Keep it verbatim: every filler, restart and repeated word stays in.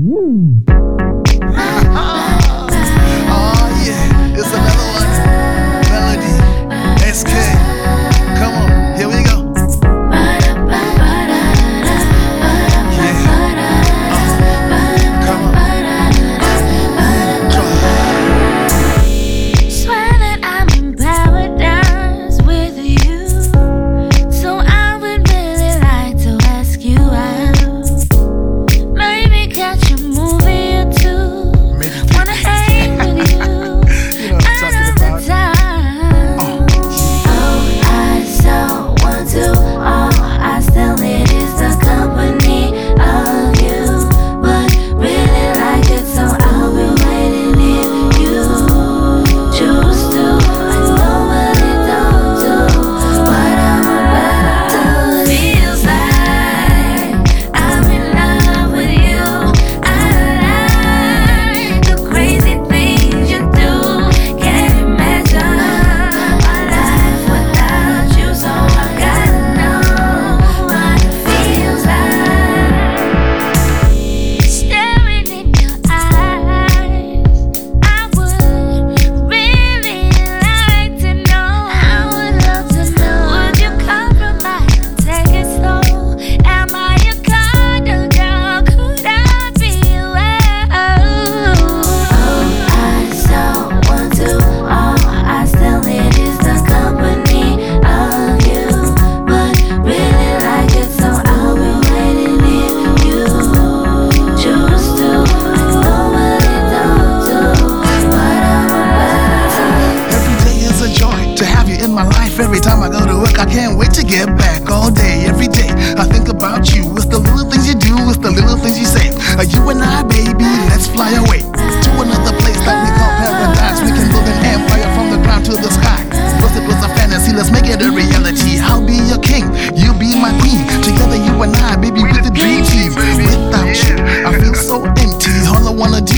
Oh yeah, it's another one. Melody, S K. Come on, here we go. Every time I go to work, I can't wait to get back. All day, every day, I think about you. It's the little things you do, it's the little things you say. Uh, you and I, baby, let's fly away to another place that we call paradise. We can build an empire from the ground to the sky. First it was a fantasy, let's make it a reality. I'll be your king, you be my queen. Together, you and I, baby, with the dream team. Without you, I feel so empty. All I wanna do